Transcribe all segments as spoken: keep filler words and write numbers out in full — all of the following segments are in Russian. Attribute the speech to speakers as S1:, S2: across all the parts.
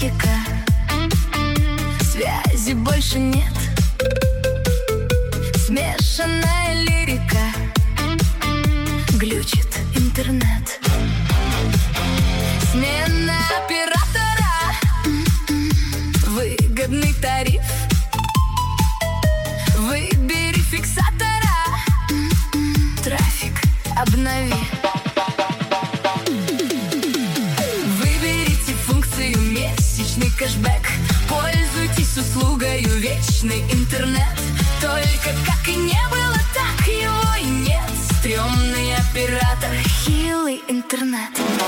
S1: психика. Связи больше нет. Смешанная лирика. Глючит интернет. Смена оператора. Выгодный тариф. Выбери фиксатора. Трафик обнови. Выберите функцию месячный кэшбэк. Пользуйтесь услугою вечный интернет. Только как и не было, так его и нет. Стрёмный оператор, хилый интернет.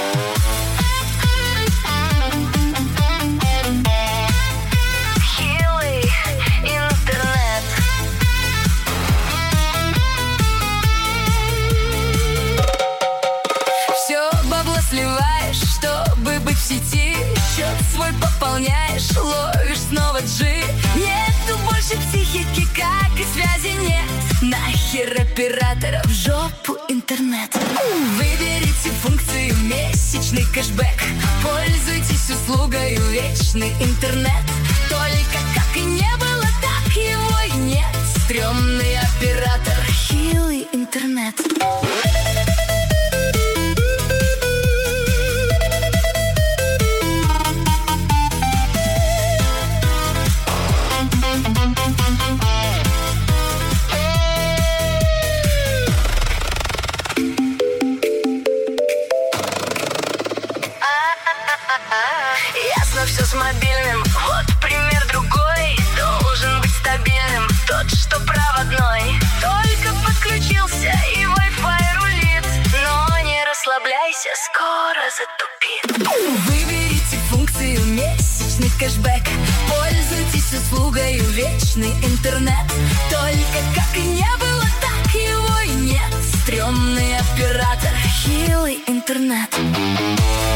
S1: Хилый интернет. Все бабло сливаешь, чтобы быть в сети. Счет свой пополняешь, ловишь снова джи. Нету больше психики, как и связи нет. Нахер оператора, в жопу интернет. Выберите функцию месячный кэшбэк. Пользуйтесь услугою вечный интернет. Только как и не было, так его и нет. Стрёмный оператор, хилый интернет. Ясно все с мобильным. Вот пример другой. Должен быть стабильным тот, что проводной. Только подключился и Wi-Fi рулит. Но не расслабляйся, скоро затупит. Выберите функцию месячный кэшбэк. Пользуйтесь услугою вечный интернет. Только как и не было, так его и нет. Стрёмный оператор, хилый интернет.